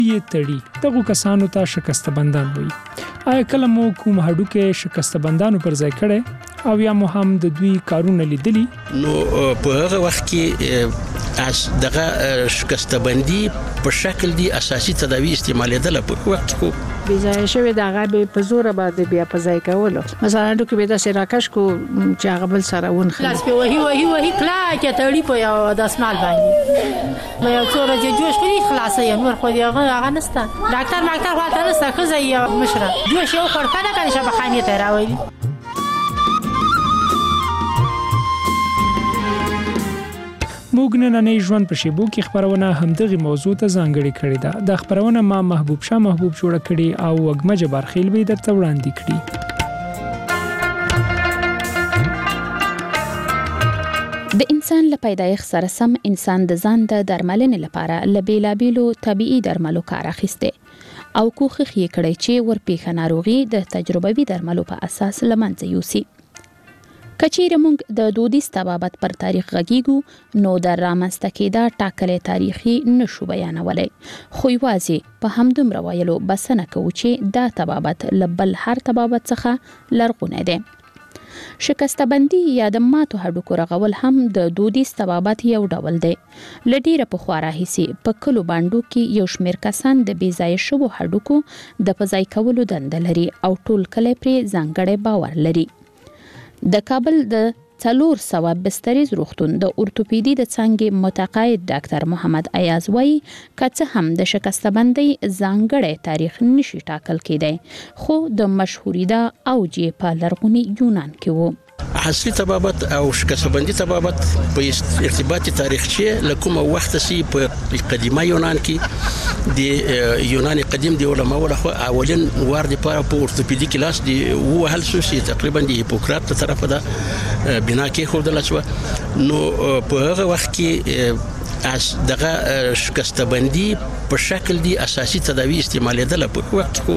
یې تړي دغه کسانو ته شکسته بندان وایي. آیا کله مو کوم هډوکی شکسته بندانو پر ځای کړي او یا مو هم د دوی کارونه لیدلی؟ نو په هغه وخت کې دغه شکسته بندي په شکل دی اساسي تداوی استعمالیدله په وخت کې بیځای شوی دغه به په زور باندې بیا په ځای کولو. مثلا هډوکی به د سراکش کو چې هغه بل سره ونخلي لاس په وਹੀ کلا کې تړي په یو دسمال باندې مې یو څو ورځې جوش کړی خلاصې نور خو هغه نسته. ډاکټر واته نسته خزه یې مشره جوش یو خړکنه کنه شبخانه ته راوړي. موږ نننۍ ژوند په شیبو کې خبرونه همدغه موضوع ته ځانګړې کړې ده. د خبرونه ما محبوب جوړه کړې او وګمجه برخیل به درته وړاندې کړي. د انسان له پیدایښت سره سم انسان د ځان د درملنې لپاره له بیلابیلو طبيعي درملو کار اخیسته او کوښښ یې کړی چې ورپېښه ناروغي د تجربوي درملو په اساس لمنځه یوسي. کچېره موږ د دودیز طبابت پر تاریخ غږیږو نو د رامنځته کېدا ټاکلې تاریخي نشو بیانولای، خو یوازې په همدومره ویلو بسنه کوو چې دا طبابت له بل هر طبابت څخه لرغونی دی. شکسته بندي یا د ماتو هډوکو رغول هم د دودیز طبابت یو ډول دی. له ډیره پخوا راهیسې په کلو باندو کې یو شمېر کسان د بې ځایه شوو هډوکو د په ځای کولو دنده لري او ټول کلی پرې ځانګړی باور لري. د کابل د 400 بستریز روغتون د اورتوپیدي د څانګې متقاعد ډاکټر محمد ایاز وایي که هم د شکسته بندۍ ځانګړی تاریخ نشي ټاکل کېدی، خو د مشهوریدا اوج په لرغوني یونان کې وو. عصري طبابت او شکسته بندي طبابت په ارتباط تاریخي لکه وخت سي په قديمه یونان کې د یونان قدیم دی علماء ولخوا اولین وار دی په اورتوپیدي کلاس دی وهل سوسي تقریبا د هیپوکرات تر طرفه ده بنا کې خو د لاسو نو په هغه وخت کې دغه شکسته بندي په شکل دی اساسي تداوی استعمالیدله په وخت کې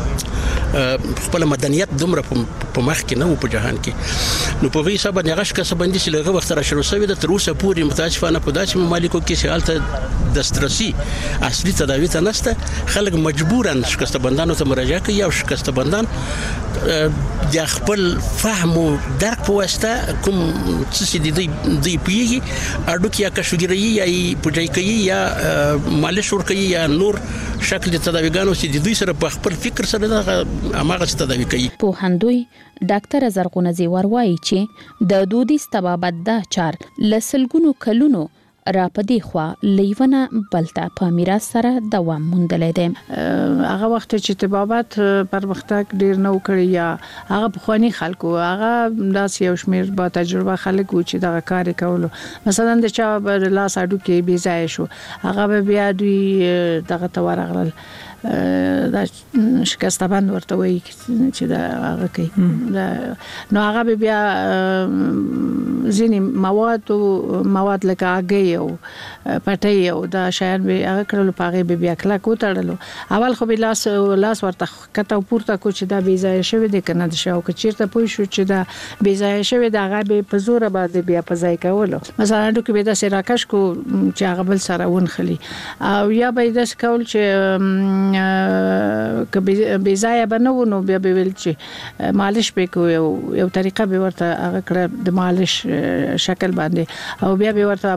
خپل مدنیت دومره په مخ کې نه و په جهان کې. نو په وی حساب نه غش کسب بندي چې لږه وخت را شروع شوی د تر اوسه پورې متاسفانه په داسې ممالکو کې چې حالت دسترسي اصلي تداوی ته نشته، خلک مجبورن شکسته بندانو ته مراجعه کوي او شکسته بندان د خپل فهم او درک په واسطه کوم څه دي پیږي اډو کې یا کشګری یا پټای کوي یا مالش ور کوي یا نور شکل د تداویګانو چې د دوی سره په خپل فکر سره هغه تداوی کوي. په هندوی ډاکټر زرغونه زیور وایي چې د دودیز طبابت دا چار لسلګونو کلونو را پدې خوا لیونه بلتا په میراث سره دوام موندلې ده. هغه وخت چې طبابت پرمختګ ډیر نو کړی یا هغه بخوانی خلکو هغه داس یو شمیر با تجربه خلکو چې دغه کار کولو، مثلا د چا لاس اډو کې بي ځای شو هغه بیا دوی دغه تورغل دا شکسته بند ورته وایي چې دا هغه کوي نو هغه بیا ځینې مواد لکه هګۍ او پټۍ او دا شیان به هغه کړلو په هغې بیا کلک وتړلو. اول خو به لاس ورته کته پورته کو چې دا بې ځایه شوی دی که نه د شی او که چېرته پوه شو چې دا بې ځایه شوی دی هغه به په زوره باندې بیا په ځای کولو. مثلا هډوکي به داسې راکش کو چې هغه بل سره ونخلي او یا به یې داسې کول چې که بې ځایه به نه و نو بیا به ویل چې مالش به کو یو طریقه به ورته هغه کړه د مالش شکل باندې او بیا به ورته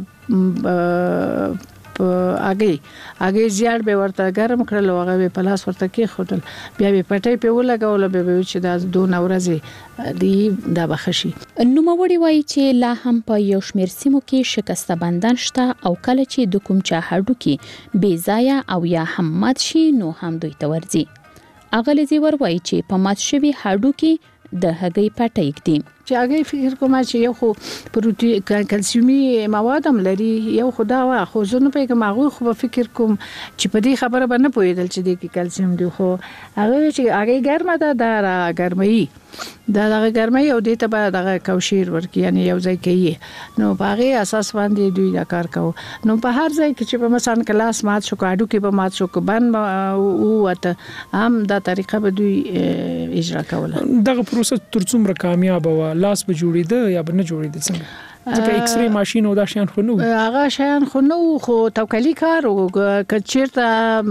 هغه زیات به ورته ګرم کړل او هغه په لاس ورته کې خدل بیا به پټي په ولګول به چې دا 2 ورځې دی دا بخشي. نوموړي وایي چې لا هم په یو شمېر سیمو کې شکسته بندان شته او کله چې د کوم چا هډوکي بې ځایه او یا هم مات شي نو هم دوی ته ورځي. اغلی زیور وایي چې په مات شوي هډوکي د هګۍ پټۍ ږدي چې هغه فکر کوم چې یو خو پروتین کلسیومي مواد هم لري یو خدا وا خو زه نه پیګم هغه خو فکر کوم چې په دې خبره باندې پوهیدل چې د کلسیم دی خو هغه چې هغه ګرمه ده دا ګرمي دا ګرمي او دې ته به دغه کوشیر ورکی یعنی یو ځای کوي نو په هغه اساس باندې دوی دا کار کوي. نو په هر ځای کې چې په مثلا کلاس مات شو کاډو کې په مات شو کو بن او وته هم دا طریقه به دوی اجرا کوله. دغه پروسه تر څومره کامیاب و لاس به جوړیده یا به نه جوړیده څنګه؟ ځکه ایکس ری ماشين او دا شیان خو نو هغه شیان خو نو خو توکلی کار او کچیرته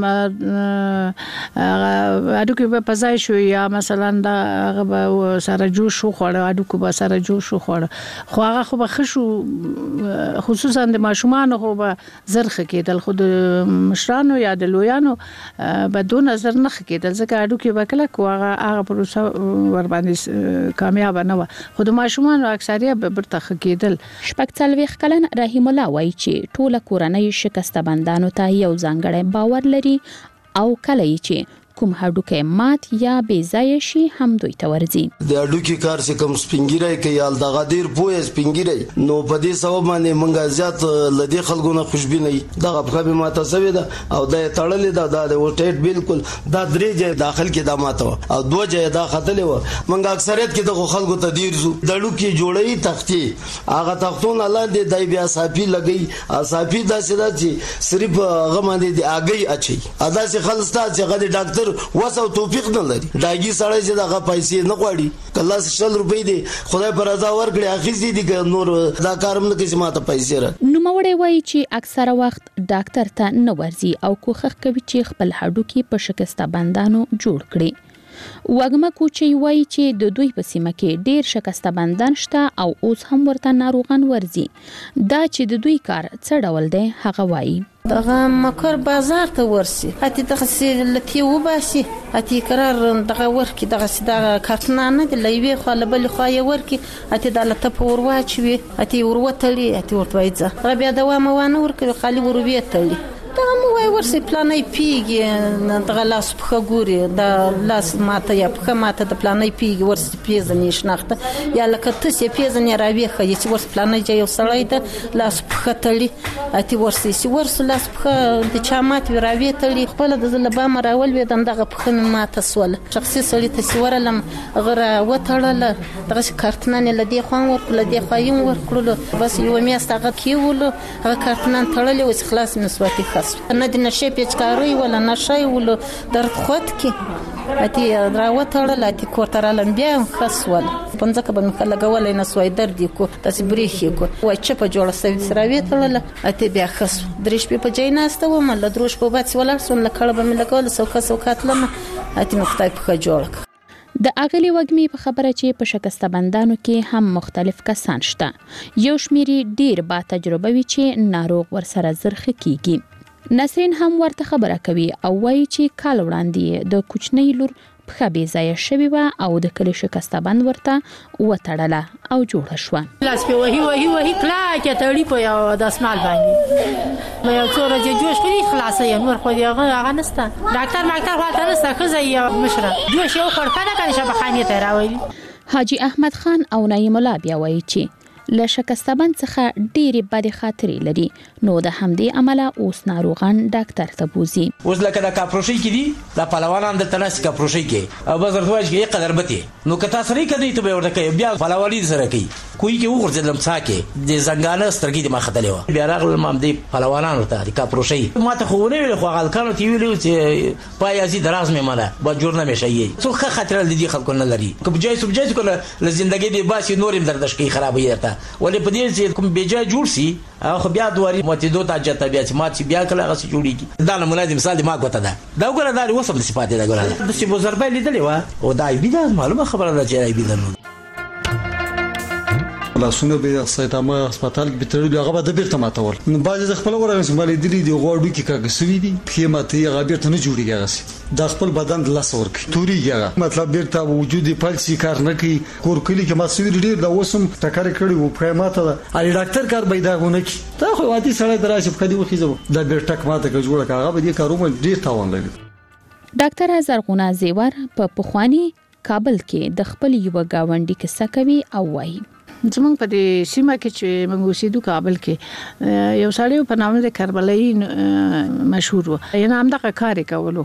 اډوکو په پزای شو یا مثلا دا هغه سره جوش شو خوړ اډوکو به سره جوش شو خوړ خو هغه خو بخښو خصوصا د ماشومان خو به زرخ کېدل خو د مشرانو یا د لویانو به دون نظر نه کېدل ځکه اډوکو به کله کو هغه پروسه ور باندې کامیاب نه و خو د ماشومان اکثریت به برته کېدل. شپږ څلوېښت کلن رحیم الله وایي چې ټوله کورنۍ شکسته بندانو ته یو ځانګړی باور لري او کله چې کوم هډوکی مات یا بې ځایه شي هم دوی ته ورځي. د هډوکي کار چې کوم سپینګیری کوي یا دغه ډیر پوهه سپینګیری نو په دې سبب باندې مونږه زیات لدې خلکو نه خوشبینه دغه په به ماته سوي ده او د تړلې ده د ورټیټ بالکل دا درې ځای داخل کې دا ماته او دوه ځای دا خطلې و مونږ اکثریت کې د خلکو ته ډیر زو د هډوکي جوړي تختي هغه تختون الله دې دای بیا صافي لګي صافي دا سره چې صرف هغه باندې د اگې اچي ادا سي خلصتا چې غدي ډاکټر وسو توفیق نه لري داګي سړی چې دغه پیسې نه غواړي کله 100 روپۍ دي خدای پر رضا ورکړي اخیستي دي نور دا کارم نه کوي ماته پیسې را نو موري وایي چې اکثره وخت ډاکټر ته نه ورځي او کوخخ کوي چې خپل هډوکي په شکسته بندانو جوړ کړي. وګما کوچي وایي چې د دوی په سیمه کې ډیر شکسته بندان شته او اوس هم ورته ناروغان ورځي. دا چې د دوی کار څه ډول دی هغه وایي دغه مکر بازار ته ورسي اته دغه سي لتی وباسي اته قرار دغه ورکی دغه سي دغه کارتنانه د لوي خو له بل خو یې ورکی اته د لته په ورواچوي اته وروتلی اته ورتويځه غبیا دوام وانه ورکړي خالي وروبيتلی دغه مو وای ورسي پلانای پیږي دغه لاس په ګوري د لاس ماته یا په ماته د پلانای پیږي ورسي پیزنې شناخته یا لکه ته سي پیزنې راوي خو چې ورس پلانای یو سړی ته لاس په تلی اته ورسي سي ورس لاس په د چامات راوي تلی خپل د زلبا مراول وي دغه په ماته سول شخصي سړی ته سی ورلم غره وټړل دغه کارتنان لدی خوان ورکړل دی خاين ورکړل بس یو میاستغه کیول هغه کارتنان تړلې وس خلاص نسواتي نه د نشي پیچکاری ولا نشي ول درد خود کې اتی راوتړل اتی کوترالم بیا خاصول پنځه کبه مخه لګولې نسوای درد کو تاسو بریخي کو وای چې په جوړه سوي سراوي تړل اتی بیا خاص درش په جیناسته و مل دروش په بات ولا سن لکړه به ملګول سوکات لمه اتی مختای په جوړه د اغلی وګمی په خبره چې په شکسته بندانو کې هم مختلف کسان شته. یو شمیري ډیر با تجربه وی چې ناروغ ورسره زرخه کیږي. نسرین هم ورته خبره کوي او وایي چې کال وړاندې د کوچنۍ لور په بې ځای شوی و او د کلی شکسته بند ورته وتړله او جوړه شو. لاس په وਹੀ کلاکه تړي په یو د اسمال باندې مې یو څو ورځې جوش کړی خلاصې نور خو هغه نسته ډاکټر واته نسته خزه یې مشره جوش یو خړکنه کنه شبخانه ته راوړي. حاجی احمد خان او نعیم الله بیا وایي چې له شکسته بند څخه ډېری بد خاطرې لري نو د همدې عمله اوس ناروغان ډاکټر ته بوزي. اوس لکه د کاپروشي کې دي د پهلوانان د تناس کاپروشي کې او بازار دوج کې قدر بته نو کته سره کې ته به ورته کوي بیا پهلواني سره کوي کوی کې وګرځلم څاکه د زنګانه سترګې د مخدلې و بیا راغلم هم د پهلوانانو ته د کاپروشي ما ته خو نه ویل خو غلکانو تی ویلو چې پای ازي دراز مې مالا با جوړ نه مشي څو خطر لدی خلکو نه لري کوم جای سب جای کوله لزندګي دی باسي نورم دردش کې خرابې درته ولې په دې چې کوم بیجا جوړ سي خو بیا دواري مته دوه تاجته بیا چې مات بیا کله غسي جوړیږي دا نه ملازم مثال ما کوته دا وګوره دا وسم د صفات دا ګوره د سی بوزربای لیدلې و او دا بیا معلومه خبره ده چې بیا نو لاسونه به سایتامه هسپتال به ترلو هغه د بیرته ماتول نو باز خپل ورغه سمالي دي دی غوړو کې کاګسوي دي په ماته هغه بیرته نه جوړیږي هغه د خپل بدن د لاس ورک توريږي مطلب بیرته وجود پالسي کار نه کوي کور کلی کې ما سوي ډیر د وسم ټکر کړي وو په ماته علي ډاکټر کار پیداونه کی ته خو وادي سره دراسه په دې وخیزو د بیرته ماته کې جوړه هغه به دې کاروم ډیر تاوان لري. ډاکټر زرغونه زیور په پخوانی کابل کې د خپل یو گاونډي کیسه کوي او وایي زمونږ په دې سیمه کې چې موږ اوسېدو کابل کې یو سړی په نامه د کربلای مشهور و. یعنی هم دغه کار کولو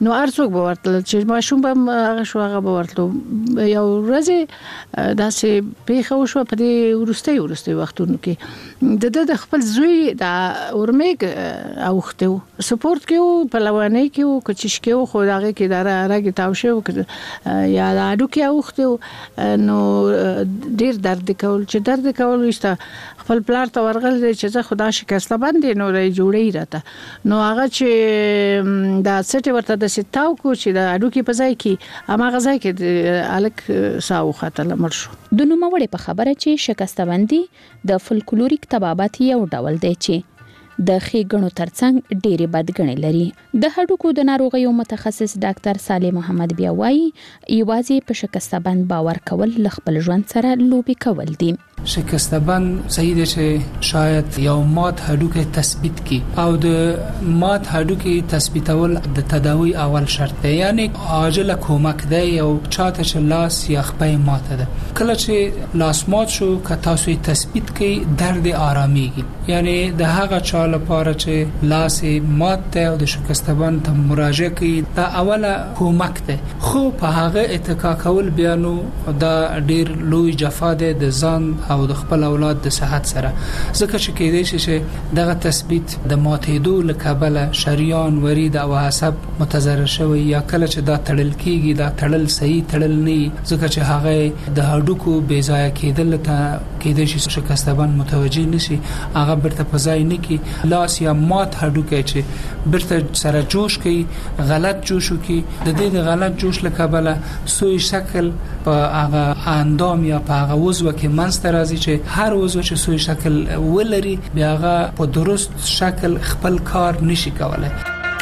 نو ارڅوک به ورتل چې ماشوم به هغه شو هغه به ورتلو یو ورځ داسې پیښه وشو په دې ورستي وختونو کې د خپل زوی د اورمیګ اوخته سپورت کې په لوانه کې کوچش کې خو هغه کې دره راګي تاوشه یا د اډو کې اوخته نو ډیر درد کول چې درد کول وسته خپل پلار ته ورغل چې زه خدا شکسته باندې نو لري جوړی راته نو هغه چې دا سټي ورته د ستاو کو چې د اډو کې پځای کې اما غځای کې الک ساو خاطر لمر شو د نوموړې په خبره چې شکسته باندې د فولکلوریک طبابت یو ډول دی چې د خېګنو ترڅنګ ډېری بدګنې لري د هډوکو د ناروغیو متخصص ډاکټر صالح محمد بیا وایي یوازې په شکسته بند باور کول ل خپل ژوند سره لوبي کول دي شکسته بند صحیح دی چې شاید یو مات هډوکی تثبیت کی او د مات هډوکی تثبیتول د تداوی اول شرط دی یعنی عاجله کومک دی یو چاته چې لاس یا خپې ماته ده کله چې لاس مات شو که تاسو تثبیت کی درد آرامیږي یعنی د هغه چا لپاره چې لاس مات دی او د شکسته بند ته مراجعه کوي دا اوله کومک دی خو په هغه اتکا کول بیا نو دا ډیر لوی جفا دی د ځان او د خپل اولاد د صحت سره ځکه چې کېدای شي چې دغه تثبیت د ماتېدو لکبله شریان ورید او عصب متضرر شوی یا کله چې دا تړل کیږي دا تړل صحیح تړل نه ځکه چې هغه د هډوکو بې ځای کېدل ته کېدای شي شکسته بند متوجي نشي هغه برته پځای نه کی لاس یا مات هډوکی چې برته سره جوش کوي غلط جوشو کی د دې د غلط جوش لکبله سوی شکل په هغه اندام یا په هغه وزو کې منځ راځي چې هر وزو چې سوی شکل ولري بیا هغه په درست شکل خپل کار نشي کولای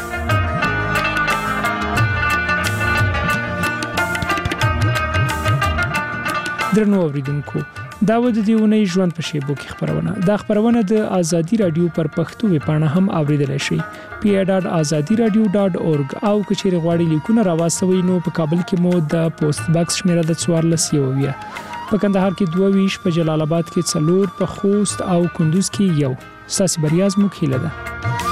درنو اوریدونکو دا و د دیونی ژوند په شیبو کې خبرونه دا خبرونه د ازادي رادیو پر پښتو ویبپاڼه هم اوریدل شي pia.azadiradio.org او کچېر غواړي لیکونه راوستوي نو په کابل کې مو د پوسټ باکس شمیره د 14 په کندهار کې 22 په جلال آباد کې 4 په خوست او کندوز کې 1 ساسي بریاز مو کېله ده